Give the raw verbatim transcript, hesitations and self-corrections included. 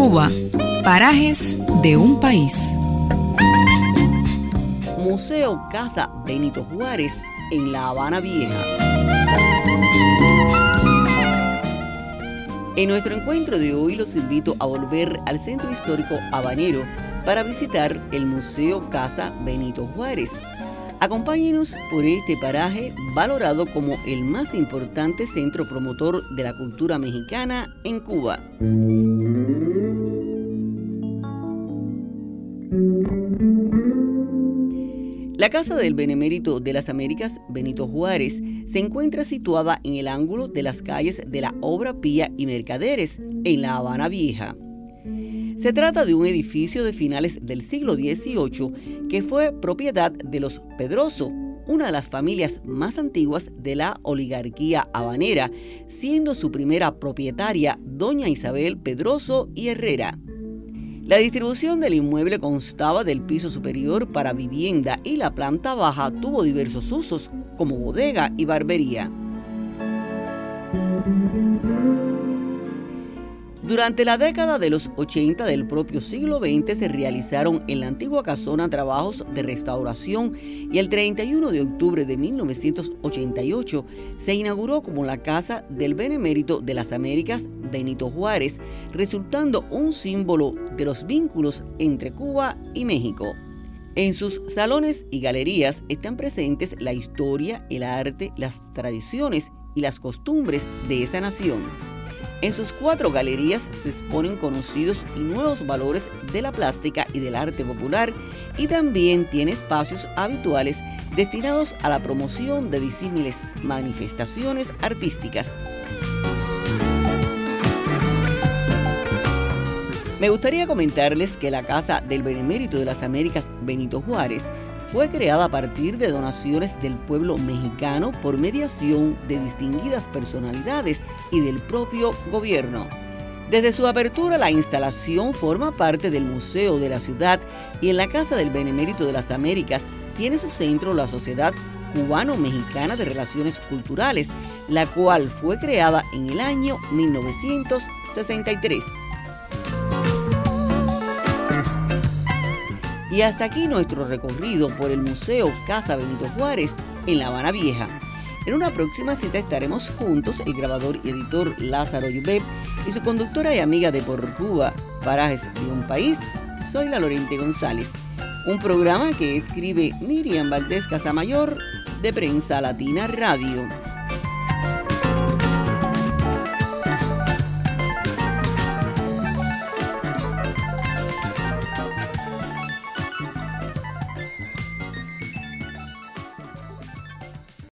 Cuba, parajes de un país. Museo Casa Benito Juárez en La Habana Vieja. En nuestro encuentro de hoy los invito a volver al centro histórico habanero para visitar el Museo Casa Benito Juárez. Acompáñenos por este paraje valorado como el más importante centro promotor de la cultura mexicana en Cuba. La Casa del Benemérito de las Américas Benito Juárez se encuentra situada en el ángulo de las calles de la Obra Pía y Mercaderes, en La Habana Vieja. Se trata de un edificio de finales del siglo dieciocho que fue propiedad de los Pedroso, una de las familias más antiguas de la oligarquía habanera, siendo su primera propietaria doña Isabel Pedroso y Herrera. La distribución del inmueble constaba del piso superior para vivienda y la planta baja tuvo diversos usos, como bodega y barbería. Durante la década de los ochenta del propio siglo veinte se realizaron en la antigua casona trabajos de restauración y el treinta y uno de octubre de mil novecientos ochenta y ocho se inauguró como la Casa del Benemérito de las Américas Benito Juárez, resultando un símbolo de los vínculos entre Cuba y México. En sus salones y galerías están presentes la historia, el arte, las tradiciones y las costumbres de esa nación. En sus cuatro galerías se exponen conocidos y nuevos valores de la plástica y del arte popular, y también tiene espacios habituales destinados a la promoción de disímiles manifestaciones artísticas. Me gustaría comentarles que la Casa del Benemérito de las Américas Benito Juárez fue creada a partir de donaciones del pueblo mexicano por mediación de distinguidas personalidades y del propio gobierno. Desde su apertura, la instalación forma parte del Museo de la Ciudad y en la Casa del Benemérito de las Américas tiene su centro la Sociedad Cubano-Mexicana de Relaciones Culturales, la cual fue creada en el año mil novecientos sesenta y tres. Y hasta aquí nuestro recorrido por el Museo Casa Benito Juárez en La Habana Vieja. En una próxima cita estaremos juntos el grabador y editor Lázaro Yubet y su conductora y amiga de Por Cuba, parajes de un país, Zoila Lorente González. Un programa que escribe Miriam Valdés Casamayor de Prensa Latina Radio.